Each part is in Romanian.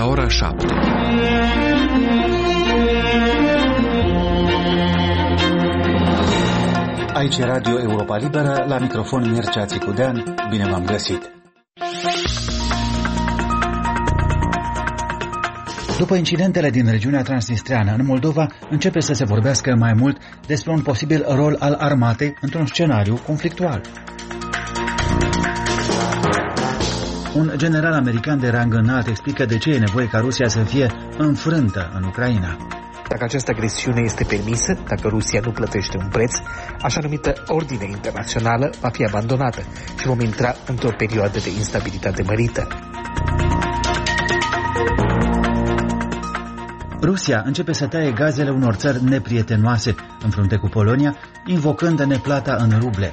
ora 7. Aici Radio Europa Liberă, la microfon Mircea Țicudean. Bine v-am găsit! După incidentele din regiunea transnistreană, în Moldova începe să se vorbească mai mult despre un posibil rol al armatei într-un scenariu conflictual. Un general american de rang înalt explică de ce e nevoie ca Rusia să fie înfrântă în Ucraina. Dacă această agresiune este permisă, dacă Rusia nu plătește un preț, așa numită ordine internațională va fi abandonată și vom intra într-o perioadă de instabilitate mărită. Rusia începe să taie gazele unor țări neprietenoase în frunte cu Polonia, invocând neplata în ruble.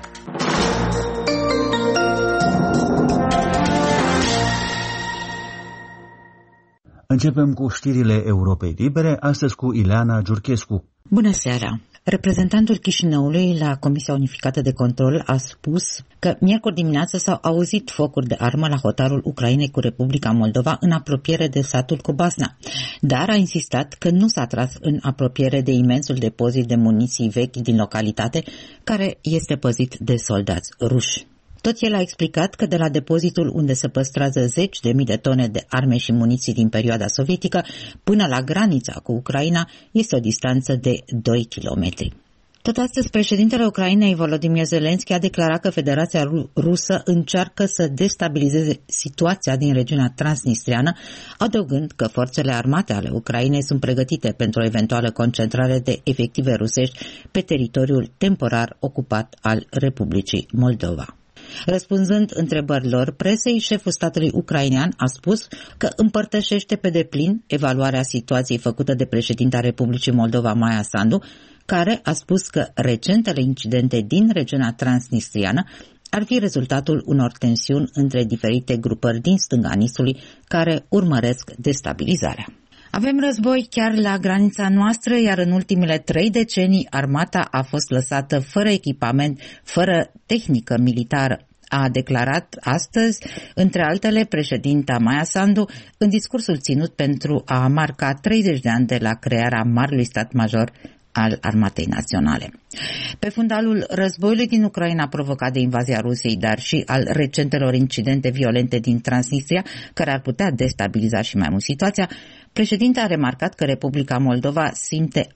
Începem cu știrile Europei Libere, astăzi cu Ileana Giurchescu. Bună seara! Reprezentantul Chișinăului la Comisia Unificată de Control a spus că miercuri dimineață s-au auzit focuri de armă la hotarul Ucrainei cu Republica Moldova în apropiere de satul Cobasna, dar a insistat că nu s-a tras în apropiere de imensul depozit de muniții vechi din localitate, care este păzit de soldați ruși. Tot el a explicat că de la depozitul unde se păstrează 10.000 de tone de arme și muniții din perioada sovietică până la granița cu Ucraina este o distanță de 2 kilometri. Tot astăzi, președintele Ucrainei, Volodymyr Zelensky, a declarat că Federația Rusă încearcă să destabilizeze situația din regiunea transnistreană, adăugând că forțele armate ale Ucrainei sunt pregătite pentru o eventuală concentrare de efective rusești pe teritoriul temporar ocupat al Republicii Moldova. Răspunzând întrebărilor presei, șeful statului ucrainean a spus că împărtășește pe deplin evaluarea situației făcută de președinta Republicii Moldova, Maia Sandu, care a spus că recentele incidente din regiunea transnistriană ar fi rezultatul unor tensiuni între diferite grupări din stânga Nistului care urmăresc destabilizarea. Avem război chiar la granița noastră, iar în ultimele 3 decenii armata a fost lăsată fără echipament, fără tehnică militară, a declarat astăzi, între altele, președinta Maia Sandu, în discursul ținut pentru a marca 30 de ani de la crearea Marelui Stat Major al Armatei Naționale. Pe fundalul războiului din Ucraina provocat de invazia Rusiei, dar și al recentelor incidente violente din Transnistria, care ar putea destabiliza și mai mult situația, președinta a remarcat că Republica Moldova simte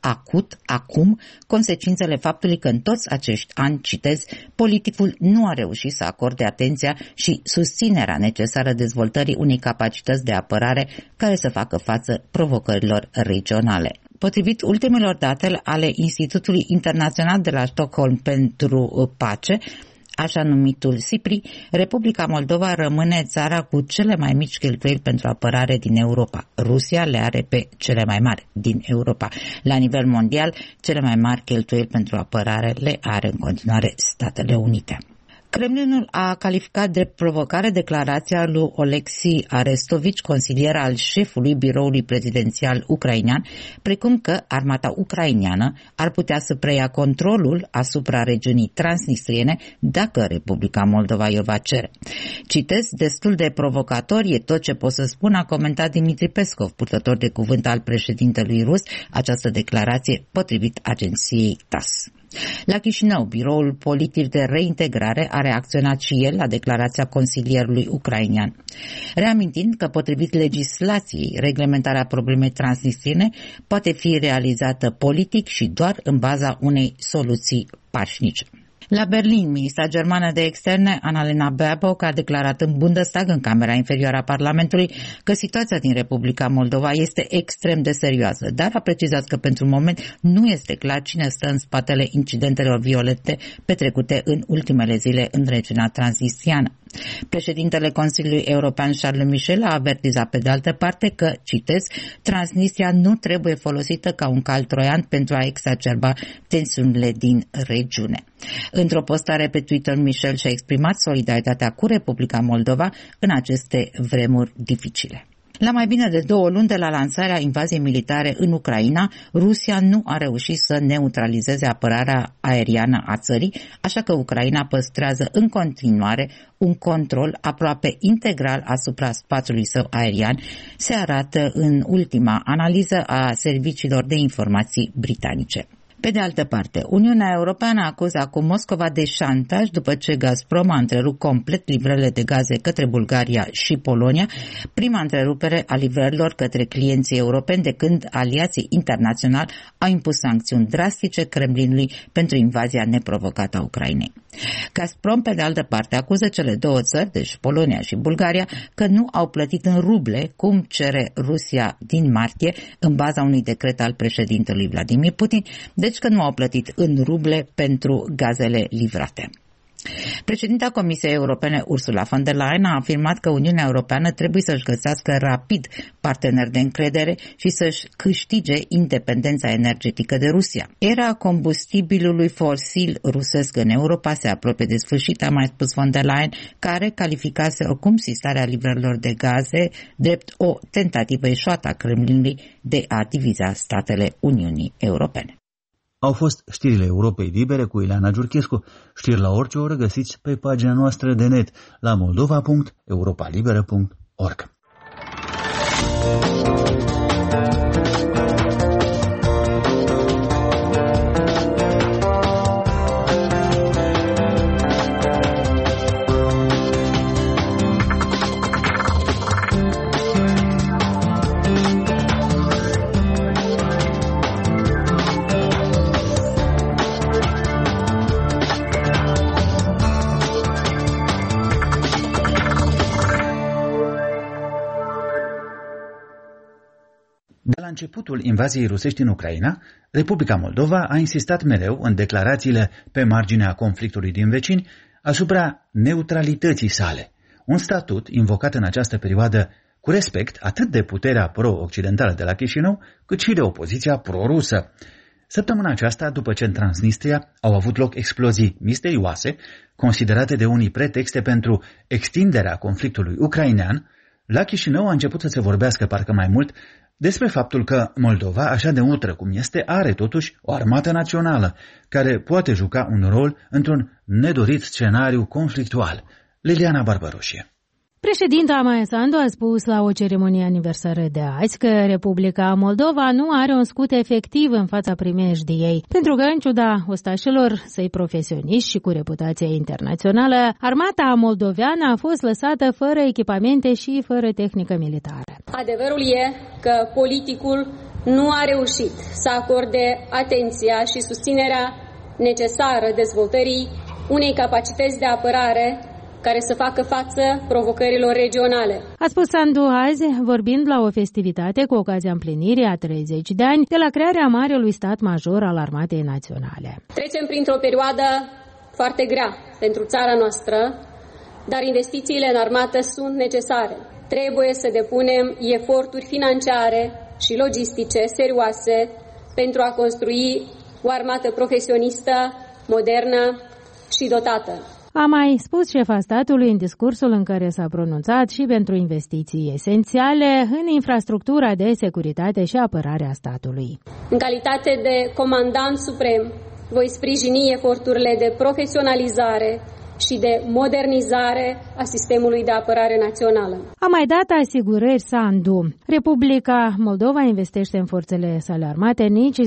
acum, consecințele faptului că în toți acești ani, citez, politicul nu a reușit să acorde atenția și susținerea necesară dezvoltării unei capacități de apărare care să facă față provocărilor regionale. Potrivit ultimelor date ale Institutului Internațional de la Stockholm pentru Pace, așa numitul SIPRI, Republica Moldova rămâne țara cu cele mai mici cheltuieli pentru apărare din Europa. Rusia le are pe cele mai mari din Europa. La nivel mondial, cele mai mari cheltuieli pentru apărare le are în continuare Statele Unite. Kremlinul a calificat de provocare declarația lui Oleksii Arestovici, consilier al șefului biroului prezidențial ucrainean, precum că armata ucraineană ar putea să preia controlul asupra regiunii transnistriene dacă Republica Moldova i-o va cere. Citez, destul de provocator e tot ce pot să spun, a comentat Dmitri Peskov, purtător de cuvânt al președintelui rus, această declarație potrivit agenției TASS. La Chișinău, biroul politic de reintegrare a reacționat și el la declarația consilierului ucrainean, reamintind că potrivit legislației, reglementarea problemei transnistriene poate fi realizată politic și doar în baza unei soluții pașnice. La Berlin, ministra germană de externe, Annalena Baerbock, a declarat în Bundestag, în Camera Inferioară a Parlamentului, că situația din Republica Moldova este extrem de serioasă, dar a precizat că pentru moment nu este clar cine stă în spatele incidentelor violente petrecute în ultimele zile în regiunea transnistriană. Președintele Consiliului European Charles Michel a avertizat pe de altă parte că, citez, Transnistria nu trebuie folosită ca un cal troian pentru a exacerba tensiunile din regiune. Într-o postare pe Twitter, Michel și-a exprimat solidaritatea cu Republica Moldova în aceste vremuri dificile. La mai bine de 2 luni de la lansarea invaziei militare în Ucraina, Rusia nu a reușit să neutralizeze apărarea aeriană a țării, așa că Ucraina păstrează în continuare un control aproape integral asupra spațiului său aerian, se arată în ultima analiză a serviciilor de informații britanice. Pe de altă parte, Uniunea Europeană acuză acum Moscova de șantaj după ce Gazprom a întrerupt complet livrările de gaze către Bulgaria și Polonia, prima întrerupere a livrărilor către clienții europeni de când aliații internaționali au impus sancțiuni drastice Kremlinului pentru invazia neprovocată a Ucrainei. Gazprom, pe de altă parte, acuză cele 2 țări, deci Polonia și Bulgaria, că nu au plătit în ruble, cum cere Rusia din martie, în baza unui decret al președintelui Vladimir Putin, deci că nu au plătit în ruble pentru gazele livrate. Președinta Comisiei Europene Ursula von der Leyen a afirmat că Uniunea Europeană trebuie să-și găsească rapid parteneri de încredere și să-și câștige independența energetică de Rusia. Era combustibilului fosil rusesc în Europa se apropie de sfârșit, a mai spus von der Leyen, care calificase oricum sistarea livrărilor de gaze drept o tentativă eșuată a Kremlinului de a diviza statele Uniunii Europene. Au fost știrile Europei Libere cu Ileana Giurchescu. Știri la orice oră găsiți pe pagina noastră de net la moldova.europalibera.org. De la începutul invaziei rusești în Ucraina, Republica Moldova a insistat mereu în declarațiile pe marginea conflictului din vecini asupra neutralității sale, un statut invocat în această perioadă cu respect atât de puterea pro-occidentală de la Chișinău, cât și de opoziția pro-rusă. Săptămâna aceasta, după ce în Transnistria au avut loc explozii misterioase, considerate de unii pretexte pentru extinderea conflictului ucrainean, la Chișinău a început să se vorbească parcă mai mult despre faptul că Moldova, așa de neutră cum este, are totuși o armată națională, care poate juca un rol într-un nedorit scenariu conflictual. Liliana Barbaroșie. Președinta Maia Sandu a spus la o ceremonie aniversară de azi că Republica Moldova nu are un scut efectiv în fața primejdiei, pentru că, în ciuda ostașilor săi profesioniști și cu reputație internațională, armata moldoveană a fost lăsată fără echipamente și fără tehnică militară. Adevărul e că politicul nu a reușit să acorde atenția și susținerea necesară dezvoltării unei capacități de apărare care să facă față provocărilor regionale. A spus Sandu azi, vorbind la o festivitate cu ocazia împlinirii a 30 de ani de la crearea Marelui Stat Major al Armatei Naționale. Trecem printr-o perioadă foarte grea pentru țara noastră, dar investițiile în armată sunt necesare. Trebuie să depunem eforturi financiare și logistice serioase pentru a construi o armată profesionistă, modernă și dotată. A mai spus șefa statului în discursul în care s-a pronunțat și pentru investiții esențiale în infrastructura de securitate și apărare a statului. În calitate de comandant suprem, voi sprijini eforturile de profesionalizare și de modernizare a sistemului de apărare națională. A mai dat asigurări Sandu. Republica Moldova investește în forțele sale armate nici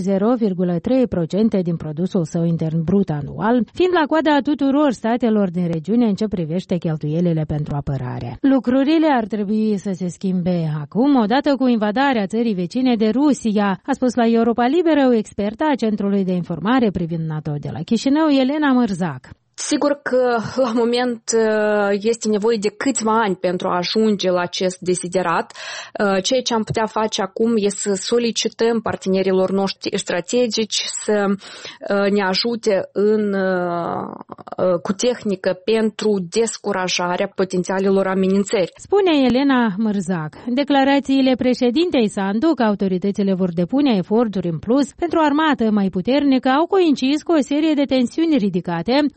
0,3% din produsul său intern brut anual, fiind la coada tuturor statelor din regiune în ce privește cheltuielile pentru apărare. Lucrurile ar trebui să se schimbe acum, odată cu invadarea țării vecine de Rusia, a spus la Europa Liberă o expertă a Centrului de Informare privind NATO de la Chișinău, Elena Mărzac. Sigur că la moment este nevoie de câțiva ani pentru a ajunge la acest desiderat. Ceea ce am putea face acum este să solicităm partenerilor noștri strategici să ne ajute cu tehnică pentru descurajarea potențialelor amenințări. Spune Elena Mărzac. Declarațiile președintei Sandu că autoritățile vor depune eforturi în plus pentru o armată mai puternică au coincis cu o serie de tensiuni ridicate în urma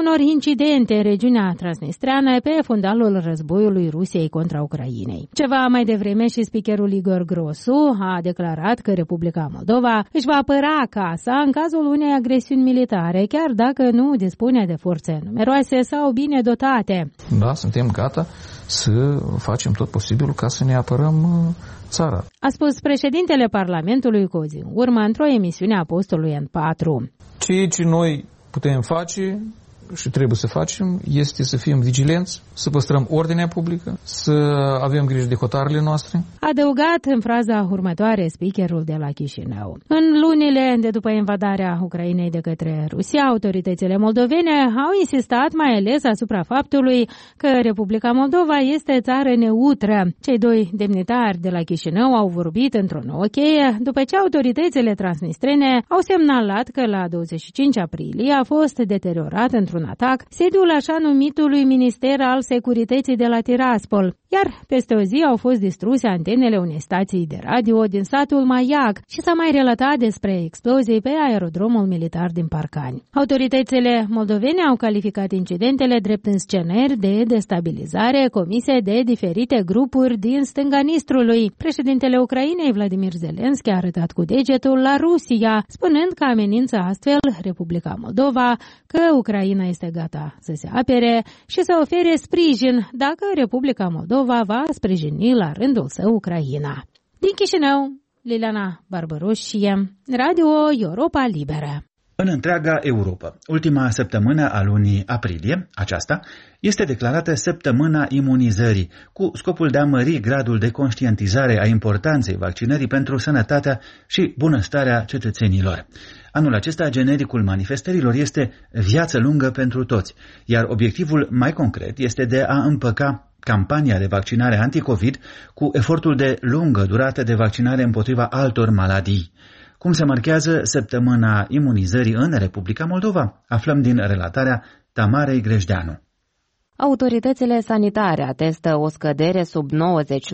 unor incidente în regiunea transnistreană pe fundalul războiului Rusiei contra Ucrainei. Ceva mai devreme și speakerul Igor Grosu a declarat că Republica Moldova își va apăra casa în cazul unei agresiuni militare, chiar dacă nu dispune de forțe numeroase sau bine dotate. Da, suntem gata să facem tot posibilul ca să ne apărăm țara. A spus președintele Parlamentului cu o zi în urmă într-o emisiune a postului N4. Ceea ce noi putem face și trebuie să facem este să fim vigilenți, să păstrăm ordinea publică, să avem grijă de hotarele noastre. A adăugat în fraza următoare speakerul de la Chișinău. În lunile de după invadarea Ucrainei de către Rusia, autoritățile moldovene au insistat mai ales asupra faptului că Republica Moldova este țară neutră. Cei doi demnitari de la Chișinău au vorbit într-o nouă cheie după ce autoritățile transnistrene au semnalat că la 25 aprilie a fost deteriorat într-un atac sediul așa numitului Minister al Securității de la Tiraspol, iar peste o zi au fost distruse antenele unei stații de radio din satul Maiac și s-a mai relatat despre explozii pe aerodromul militar din Parcani. Autoritățile moldovene au calificat incidentele drept înscenări de destabilizare comise de diferite grupuri din stânga Nistrului. Președintele Ucrainei, Vladimir Zelenski, a arătat cu degetul la Rusia, spunând că amenință astfel Republica Moldova, că Ucraina este gata să se apere și să ofere sprijin dacă Republica Moldova va sprijini la rândul său Ucraina. Din Chișinău, Liliana Barbăroșie, Radio Europa Liberă. În întreaga Europa, ultima săptămână a lunii aprilie, aceasta, este declarată Săptămâna Imunizării, cu scopul de a mări gradul de conștientizare a importanței vaccinării pentru sănătatea și bunăstarea cetățenilor. Anul acesta, genericul manifestărilor este Viață lungă pentru toți, iar obiectivul mai concret este de a împăca campania de vaccinare anticovid cu efortul de lungă durată de vaccinare împotriva altor maladii. Cum se marchează Săptămâna Imunizării în Republica Moldova? Aflăm din relatarea Tamarei Grejdeanu. Autoritățile sanitare atestă o scădere sub 90%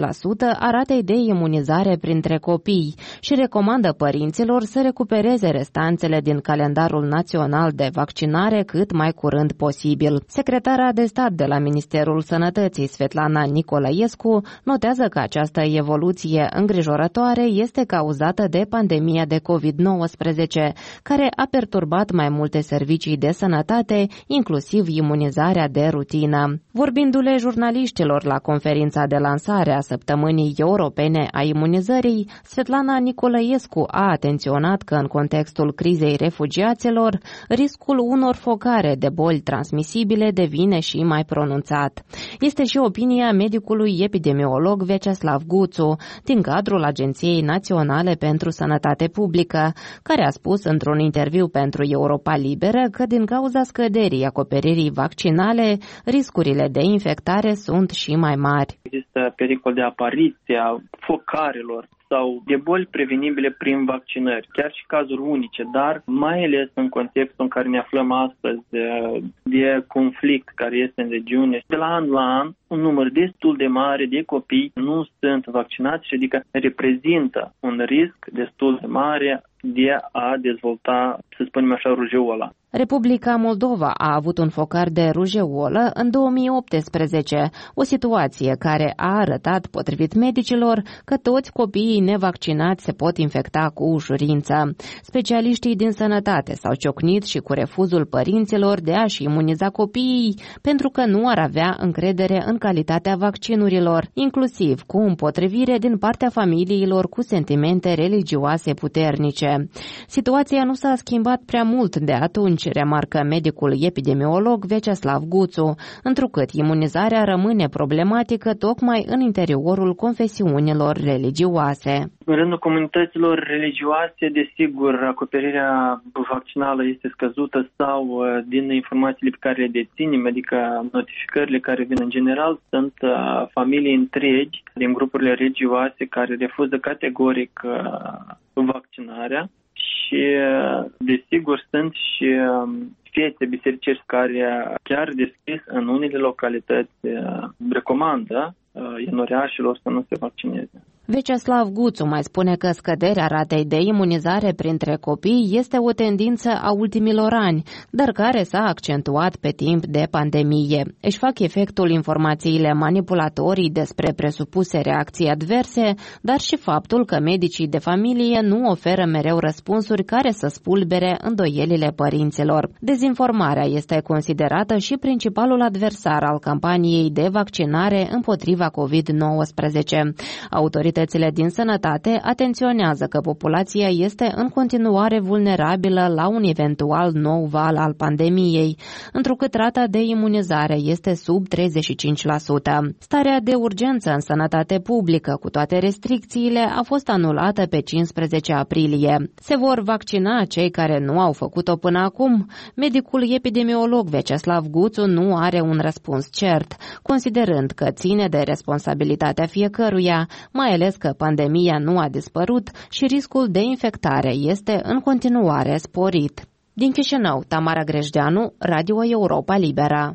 a ratei de imunizare printre copii și recomandă părinților să recupereze restanțele din calendarul național de vaccinare cât mai curând posibil. Secretara de stat de la Ministerul Sănătății, Svetlana Nicolaescu, notează că această evoluție îngrijorătoare este cauzată de pandemia de COVID-19, care a perturbat mai multe servicii de sănătate, inclusiv imunizarea de rutină. Vorbindu-le jurnaliștilor la conferința de lansare a Săptămânii Europene a Imunizării, Svetlana Nicolaescu a atenționat că în contextul crizei refugiaților, riscul unor focare de boli transmisibile devine și mai pronunțat. Este și opinia medicului epidemiolog Vyacheslav Guțu, din cadrul Agenției Naționale pentru Sănătate Publică, care a spus într-un interviu pentru Europa Liberă că din cauza scăderii acoperirii vaccinale, riscurile de infectare sunt și mai mari. Există pericol de apariție a focarelor sau de boli prevenibile prin vaccinări, chiar și cazuri unice, dar mai ales în contextul în care ne aflăm astăzi de conflict care este în regiune. De la an la an, un număr destul de mare de copii nu sunt vaccinați, adică reprezintă un risc destul de mare de a dezvolta, să spunem așa, rujeola. Republica Moldova a avut un focar de rujeolă în 2018, o situație care a arătat, potrivit medicilor, că toți copiii nevaccinați se pot infecta cu ușurință. Specialiștii din sănătate s-au ciocnit și cu refuzul părinților de a-și imuniza copiii pentru că nu ar avea încredere în calitatea vaccinurilor, inclusiv cu împotrivire din partea familiilor cu sentimente religioase puternice. Situația nu s-a schimbat prea mult de atunci, remarcă medicul epidemiolog Vyacheslav Guțu, întrucât imunizarea rămâne problematică tocmai în interiorul confesiunilor religioase. În rândul comunităților religioase, desigur, acoperirea vaccinală este scăzută sau din informațiile pe care le deținem, adică notificările care vin în general, sunt familii întregi din grupurile religioase care refuză categoric vaccinarea și, desigur, sunt și fete bisericești care chiar deschis în unele localități recomandă enoreașilor să nu se vaccineze. Vyacheslav Guțu mai spune că scăderea ratei de imunizare printre copii este o tendință a ultimilor ani, dar care s-a accentuat pe timp de pandemie. Își fac efectul informațiile manipulatorii despre presupuse reacții adverse, dar și faptul că medicii de familie nu oferă mereu răspunsuri care să spulbere îndoielile părinților. Dezinformarea este considerată și principalul adversar al campaniei de vaccinare împotriva COVID-19. Autoritățile din sănătate atenționează că populația este în continuare vulnerabilă la un eventual nou val al pandemiei, întrucât rata de imunizare este sub 35%. Starea de urgență în sănătate publică, cu toate restricțiile, a fost anulată pe 15 aprilie. Se vor vaccina cei care nu au făcut-o până acum? Medicul epidemiolog Vyacheslav Guțu nu are un răspuns cert, considerând că ține de responsabilitatea fiecăruia, mai ales că pandemia nu a dispărut și riscul de infectare este în continuare sporit. Din Chișinău, Tamara Grejdeanu, Radio Europa Liberă.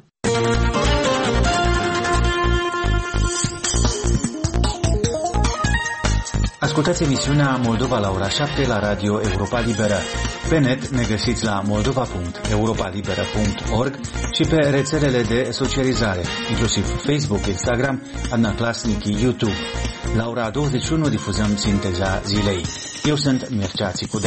Ascultați emisiunea Moldova la ora 7 la Radio Europa Liberă. Pe net ne găsiți la moldova.europalibera.org și pe rețelele de socializare, inclusiv Facebook, Instagram, Adnaclasnic, YouTube. La ora 21 difuzăm sinteza zilei. Eu sunt Mircea Țicudea.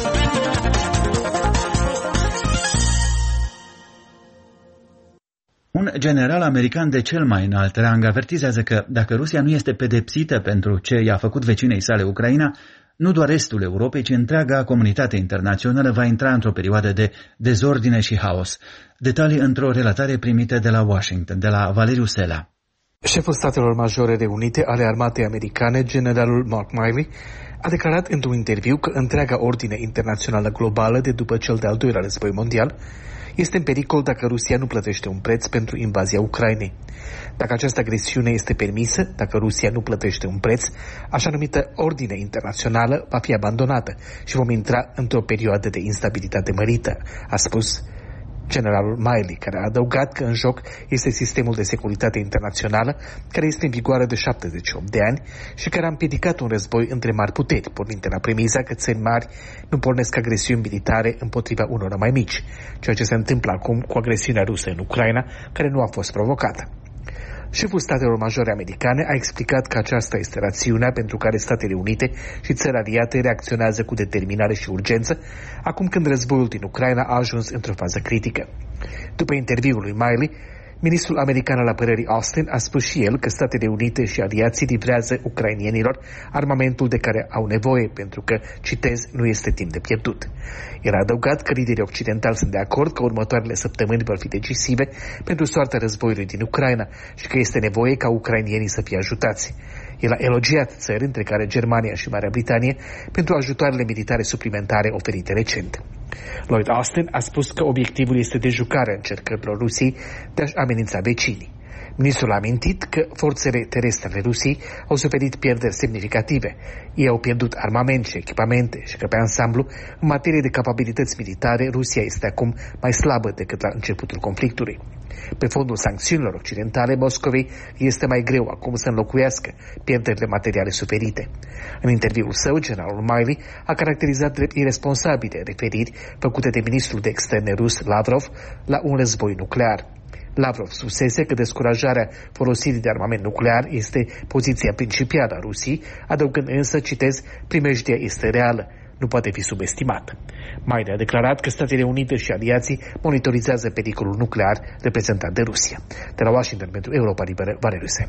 Un general american de cel mai înalt rang avertizează că dacă Rusia nu este pedepsită pentru ce i-a făcut vecinei sale Ucraina, nu doar restul Europei, ci întreaga comunitate internațională va intra într-o perioadă de dezordine și haos. Detalii într-o relatare primită de la Washington, de la Valeriu Sela. Șeful Statelor Majore Reunite ale Armatei Americane, generalul Mark Milley, a declarat într-un interviu că întreaga ordine internațională globală de după cel de-al doilea război mondial este în pericol dacă Rusia nu plătește un preț pentru invazia Ucrainei. Dacă această agresiune este permisă, dacă Rusia nu plătește un preț, așa numită ordine internațională va fi abandonată și vom intra într-o perioadă de instabilitate mărită, a spus generalul Milley, care a adăugat că în joc este sistemul de securitate internațională, care este în vigoare de 78 de ani și care a împiedicat un război între mari puteri, pornind de la premisa că țări mari nu pornesc agresiuni militare împotriva unor mai mici, ceea ce se întâmplă acum cu agresiunea rusă în Ucraina, care nu a fost provocată. Șeful Statelor Majore Americane a explicat că aceasta este rațiunea pentru care Statele Unite și țări aliate reacționează cu determinare și urgență, acum când războiul din Ucraina a ajuns într-o fază critică. După interviul lui Milley, ministrul american al apărării Austin a spus și el că Statele Unite și aliații livrează ucrainienilor armamentul de care au nevoie, pentru că, citez, nu este timp de pierdut. El a adăugat că liderii occidentali sunt de acord că următoarele săptămâni vor fi decisive pentru soarta războiului din Ucraina și că este nevoie ca ucrainienii să fie ajutați. El a elogiat țări, între care Germania și Marea Britanie, pentru ajutoarele militare suplimentare oferite recent. Lloyd Austin a spus că obiectivul este dejucarea încercărilor Rusiei de a-și amenința vecinii. Ministrul a amintit că forțele terestre ale Rusiei au suferit pierderi semnificative. Ei au pierdut armament și echipamente și că pe ansamblu, în materie de capabilități militare, Rusia este acum mai slabă decât la începutul conflictului. Pe fondul sancțiunilor occidentale, Moscovei este mai greu acum să înlocuiască pierderile materiale suferite. În interviul său, generalul Milley a caracterizat drept irresponsabile referiri făcute de ministrul de externe rus Lavrov la un război nuclear. Lavrov spusese că descurajarea folosirii de armament nuclear este poziția principală a Rusiei, adăugând însă, citez, primejdia este reală, nu poate fi subestimată. Milley a declarat că Statele Unite și aliații monitorizează pericolul nuclear reprezentat de Rusia. De la Washington pentru Europa Liberă, Valeriu Sela.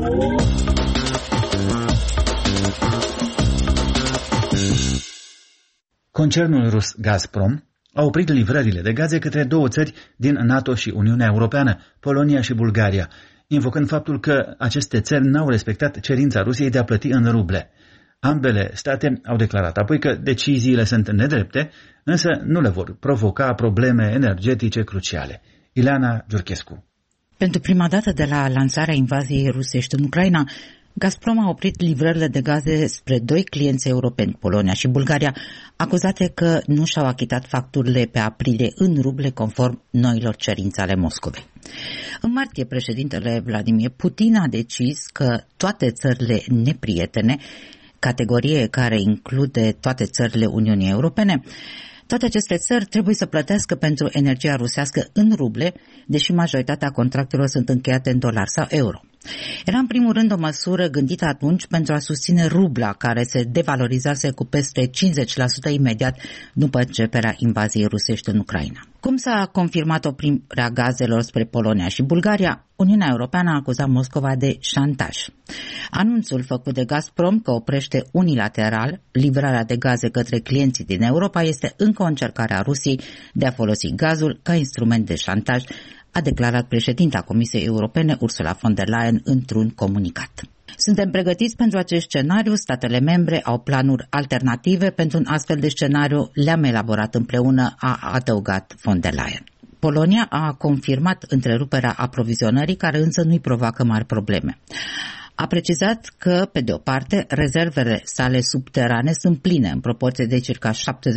Concernul rus Gazprom a oprit livrările de gaze către două țări din NATO și Uniunea Europeană, Polonia și Bulgaria, invocând faptul că aceste țări n-au respectat cerința Rusiei de a plăti în ruble. Ambele state au declarat apoi că deciziile sunt nedrepte, însă nu le vor provoca probleme energetice cruciale. Ileana Giurchescu. Pentru prima dată de la lansarea invaziei rusești în Ucraina, Gazprom a oprit livrările de gaze spre 2 clienți europeni, Polonia și Bulgaria, acuzate că nu și-au achitat facturile pe aprilie în ruble conform noilor cerințe ale Moscovei. În martie, președintele Vladimir Putin a decis că toate țările neprietene, categorie care include toate țările Uniunii Europene, toate aceste țări trebuie să plătească pentru energia rusească în ruble, deși majoritatea contractelor sunt încheiate în dolari sau euro. Era în primul rând o măsură gândită atunci pentru a susține rubla, care se devalorizase cu peste 50% imediat după începerea invaziei rusești în Ucraina. Cum s-a confirmat oprirea gazelor spre Polonia și Bulgaria, Uniunea Europeană a acuzat Moscova de șantaj. Anunțul făcut de Gazprom că oprește unilateral livrarea de gaze către clienții din Europa este încă o încercare a Rusiei de a folosi gazul ca instrument de șantaj, a declarat președinta Comisiei Europene Ursula von der Leyen într-un comunicat. Suntem pregătiți pentru acest scenariu, statele membre au planuri alternative pentru un astfel de scenariu, le-am elaborat împreună, a adăugat von der Leyen. Polonia a confirmat întreruperea aprovizionării, care însă nu-i provoacă mari probleme. A precizat că, pe de o parte, rezervele sale subterane sunt pline în proporție de circa 70%,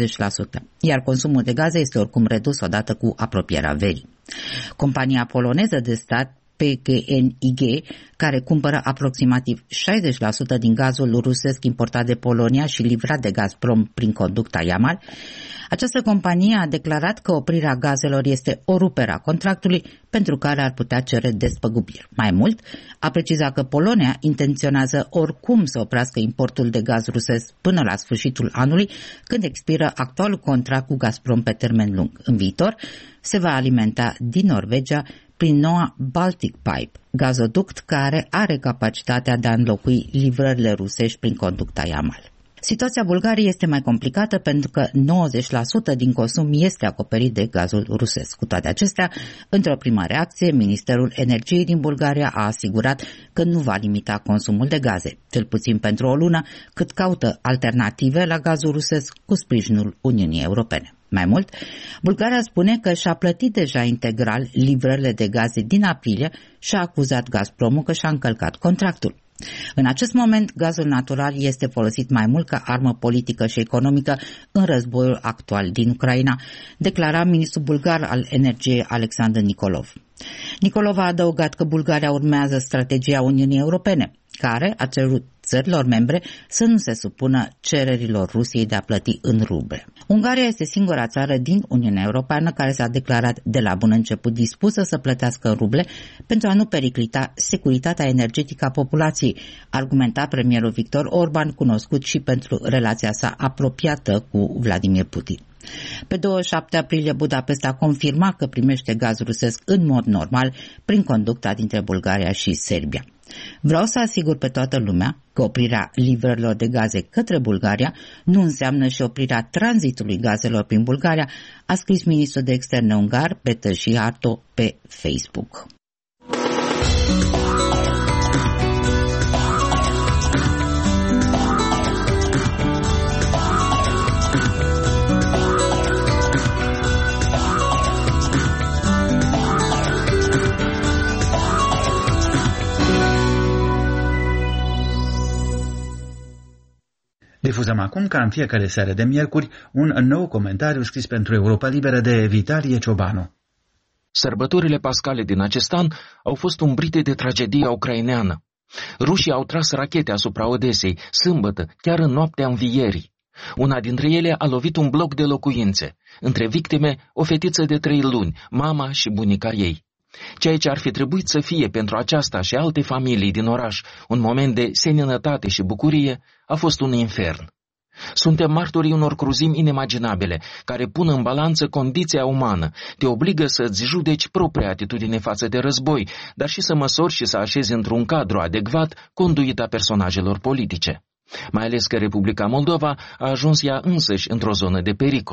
iar consumul de gaze este oricum redus odată cu apropierea verii. Compania poloneză de stat PGNiG, care cumpără aproximativ 60% din gazul rusesc importat de Polonia și livrat de Gazprom prin conducta Yamal, această companie a declarat că oprirea gazelor este o rupere a contractului pentru care ar putea cere despăgubiri. Mai mult, a precizat că Polonia intenționează oricum să oprească importul de gaz rusesc până la sfârșitul anului, când expiră actualul contract cu Gazprom pe termen lung. În viitor, se va alimenta din Norvegia prin noua Baltic Pipe, gazoduct care are capacitatea de a înlocui livrările rusești prin conducta Yamal. Situația Bulgariei este mai complicată pentru că 90% din consum este acoperit de gazul rusesc. Cu toate acestea, într-o primă reacție, Ministerul Energiei din Bulgaria a asigurat că nu va limita consumul de gaze, cel puțin pentru o lună, cât caută alternative la gazul rusesc cu sprijinul Uniunii Europene. Mai mult, Bulgaria spune că și-a plătit deja integral livrările de gaze din aprilie și a acuzat Gazpromul că și-a încălcat contractul. În acest moment, gazul natural este folosit mai mult ca armă politică și economică în războiul actual din Ucraina, declara ministrul bulgar al energiei Alexandru Nicolov. Nicolov a adăugat că Bulgaria urmează strategia Uniunii Europene, care a cerut țărilor membre să nu se supună cererilor Rusiei de a plăti în ruble. Ungaria este singura țară din Uniunea Europeană care s-a declarat de la bun început dispusă să plătească în ruble pentru a nu periclita securitatea energetică a populației, argumenta premierul Victor Orban, cunoscut și pentru relația sa apropiată cu Vladimir Putin. Pe 27 aprilie, Budapesta a confirmat că primește gaz rusesc în mod normal prin conducta dintre Bulgaria și Serbia. Vreau să asigur pe toată lumea că oprirea livrărilor de gaze către Bulgaria nu înseamnă și oprirea tranzitului gazelor prin Bulgaria, a scris ministrul de externe ungar Peter Szijjártó pe Facebook. Difuzăm acum, ca în fiecare seară de miercuri, un nou comentariu scris pentru Europa Liberă de Vitalie Ciobanu. Sărbătorile pascale din acest an au fost umbrite de tragedia ucraineană. Rușii au tras rachete asupra Odesei, sâmbătă, chiar în noaptea învierii. Una dintre ele a lovit un bloc de locuințe. Între victime, o fetiță de 3 luni, mama și bunica ei. Ceea ce ar fi trebuit să fie pentru aceasta și alte familii din oraș un moment de seninătate și bucurie, a fost un infern. Suntem martorii unor cruzimi inimaginabile, care pun în balanță condiția umană, te obligă să-ți judeci propria atitudine față de război, dar și să măsori și să așezi într-un cadru adecvat conduita personajelor politice. Mai ales că Republica Moldova a ajuns ea însăși într-o zonă de pericol.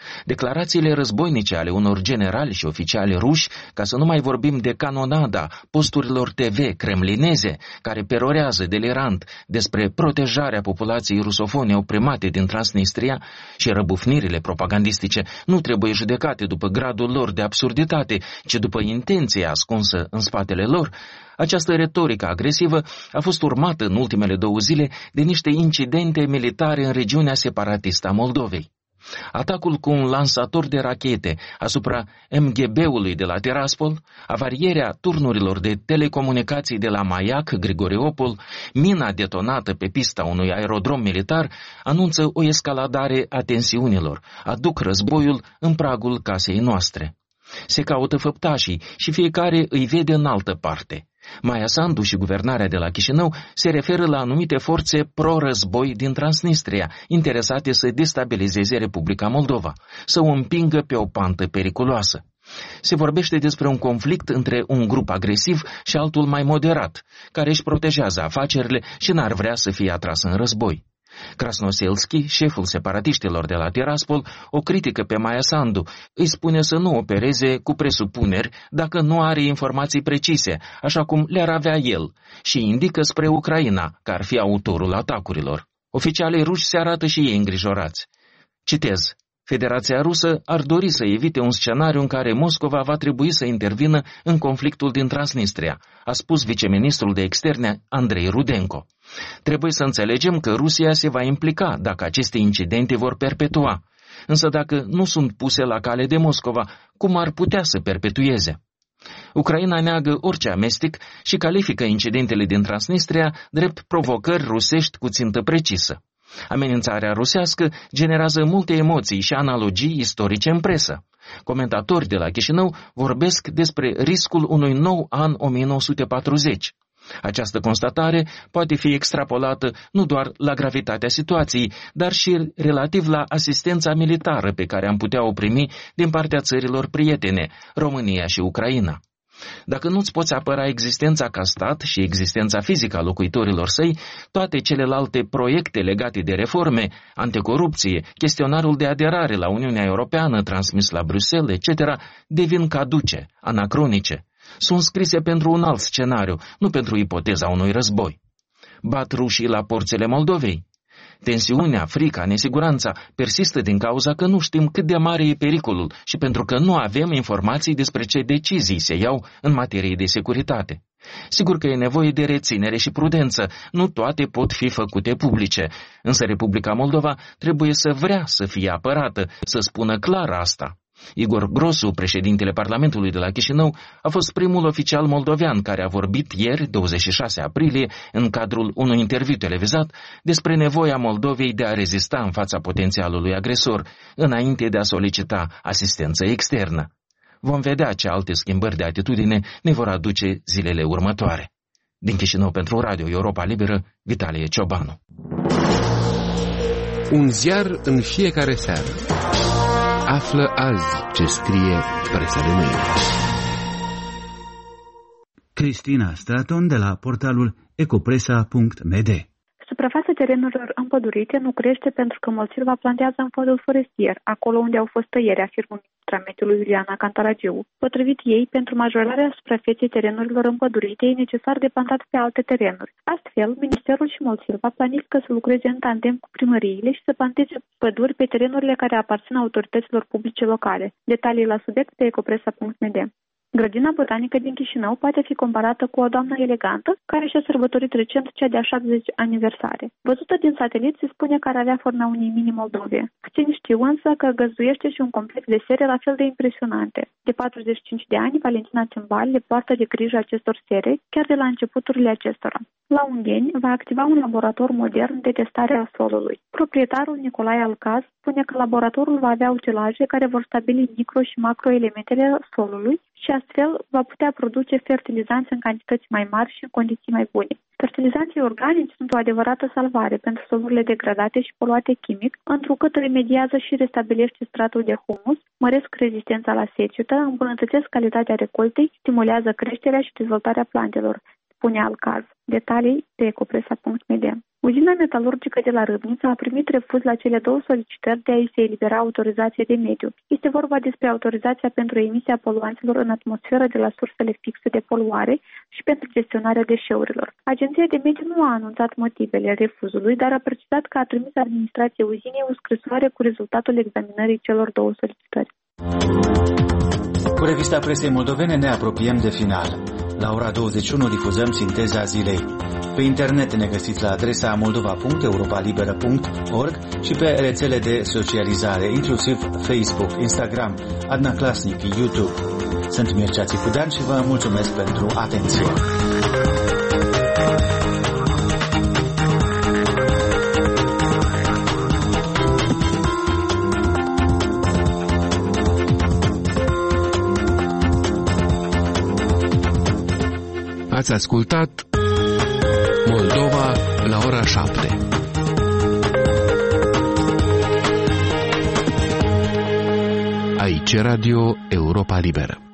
Declarațiile războinice ale unor generali și oficiali ruși, ca să nu mai vorbim de canonada posturilor TV kremlineze, care perorează delirant despre protejarea populației rusofone oprimate din Transnistria, și răbufnirile propagandistice nu trebuie judecate după gradul lor de absurditate, ci după intenția ascunsă în spatele lor. Această retorică agresivă a fost urmată în ultimele 2 zile de niște incidente militare în regiunea separatistă a Moldovei. Atacul cu un lansator de rachete asupra MGB-ului de la Tiraspol, avarierea turnurilor de telecomunicații de la Maiac, Grigoreopol, mina detonată pe pista unui aerodrom militar, anunță o escaladare a tensiunilor, aduc războiul în pragul casei noastre. Se caută făptașii și fiecare îi vede în altă parte. Maia Sandu și guvernarea de la Chișinău se referă la anumite forțe pro-război din Transnistria, interesate să destabilizeze Republica Moldova, să o împingă pe o pantă periculoasă. Se vorbește despre un conflict între un grup agresiv și altul mai moderat, care își protejează afacerile și n-ar vrea să fie atras în război. Krasnoselski, șeful separatiștilor de la Tiraspol, o critică pe Maia Sandu, îi spune să nu opereze cu presupuneri dacă nu are informații precise, așa cum le-ar avea el, și indică spre Ucraina, că ar fi autorul atacurilor. Oficialii ruși se arată și ei îngrijorați. Citez: Federația Rusă ar dori să evite un scenariu în care Moscova va trebui să intervină în conflictul din Transnistria, a spus viceministrul de externe Andrei Rudenko. Trebuie să înțelegem că Rusia se va implica dacă aceste incidente vor perpetua, însă dacă nu sunt puse la cale de Moscova, cum ar putea să perpetueze? Ucraina neagă orice amestec și califică incidentele din Transnistria drept provocări rusești cu țintă precisă. Amenințarea rusească generează multe emoții și analogii istorice în presă. Comentatori de la Chișinău vorbesc despre riscul unui nou an 1940. Această constatare poate fi extrapolată nu doar la gravitatea situației, dar și relativ la asistența militară pe care am putea o primi din partea țărilor prietene, România și Ucraina. Dacă nu-ți poți apăra existența ca stat și existența fizică a locuitorilor săi, toate celelalte proiecte legate de reforme, anticorupție, chestionarul de aderare la Uniunea Europeană transmis la Bruxelles, etc., devin caduce, anacronice. Sunt scrise pentru un alt scenariu, nu pentru ipoteza unui război. Bat rușii la porțile Moldovei. Tensiunea, frica, nesiguranța persistă din cauza că nu știm cât de mare e pericolul și pentru că nu avem informații despre ce decizii se iau în materie de securitate. Sigur că e nevoie de reținere și prudență, nu toate pot fi făcute publice, însă Republica Moldova trebuie să vrea să fie apărată, să spună clar asta. Igor Grosu, președintele Parlamentului de la Chișinău, a fost primul oficial moldovean care a vorbit ieri, 26 aprilie, în cadrul unui interviu televizat, despre nevoia Moldovei de a rezista în fața potențialului agresor, înainte de a solicita asistență externă. Vom vedea ce alte schimbări de atitudine ne vor aduce zilele următoare. Din Chișinău pentru Radio Europa Liberă, Vitalie Ciobanu. Un ziar în fiecare seară. Află azi ce scrie presa de mâine. Cristina Straton de la portalul ecopresa.md. Suprafața terenurilor împădurite nu crește pentru că Molsilva plantează în podul forestier, acolo unde au fost tăieri, afirmă ministra mediului Iuliana Cantaragiu. Potrivit ei, pentru majorarea suprafeței terenurilor împădurite e necesar de plantat pe alte terenuri. Astfel, Ministerul și Molsilva planifică să lucreze în tandem cu primăriile și să planteze păduri pe terenurile care aparțin autorităților publice locale. Detalii la subiect pe ecopresa.md. Grădina botanică din Chișinău poate fi comparată cu o doamnă elegantă care și-a sărbătorit recent cea de-a 70 aniversare. Văzută din satelit, se spune că ar avea forma unei mini-Moldove. Puțini știu însă că găzduiește și un complex de sere la fel de impresionante. De 45 de ani, Valentina Țimbal le poartă de grijă acestor sere chiar de la începuturile acestora. La Ungheni va activa un laborator modern de testare a solului. Proprietarul Nicolae Alcaz spune că laboratorul va avea utilaje care vor stabili micro- și macroelementele solului și astfel va putea produce fertilizanți în cantități mai mari și în condiții mai bune. Fertilizanții organici sunt o adevărată salvare pentru solurile degradate și poluate chimic, întrucât remediază și restabilește stratul de humus, măresc rezistența la secetă, îmbunătățesc calitatea recoltei, stimulează creșterea și dezvoltarea plantelor, spune Alcaz. Detalii pe ecopresa.md. Uzina metalurgică de la Râbnița a primit refuz la cele 2 solicitări de a-i se elibera autorizație de mediu. Este vorba despre autorizația pentru emisia poluanților în atmosferă de la sursele fixe de poluare și pentru gestionarea deșeurilor. Agenția de mediu nu a anunțat motivele refuzului, dar a precizat că a trimis administrației uzinei o scrisoare cu rezultatul examinării celor 2 solicitări. Cu revista presei moldovene ne apropiem de final. La ora 21 difuzăm sinteza zilei. Pe internet ne găsiți la adresa moldova.europalibera.org și pe rețele de socializare, inclusiv Facebook, Instagram, Adna Klasnic, YouTube. Sunt Mircea Țicudean și vă mulțumesc pentru atenție. Ați ascultat Moldova la ora 7. Aici Radio Europa Liberă.